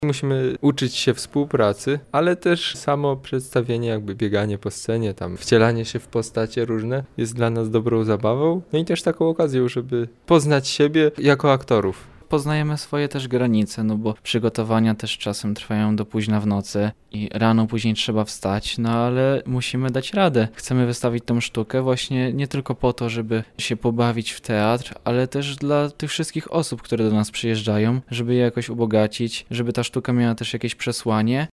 Musimy uczyć się współpracy, ale też samo przedstawienie, jakby bieganie po scenie, tam wcielanie się w postacie różne jest dla nas dobrą zabawą. No i też taką okazją, żeby poznać siebie jako aktorów. Poznajemy swoje też granice, no bo przygotowania też czasem trwają do późna w nocy i rano później trzeba wstać, no ale musimy dać radę. Chcemy wystawić tą sztukę właśnie nie tylko po to, żeby się pobawić w teatr, ale też dla tych wszystkich osób, które do nas przyjeżdżają, żeby je jakoś ubogacić, żeby ta sztuka miała też jakieś przesłanie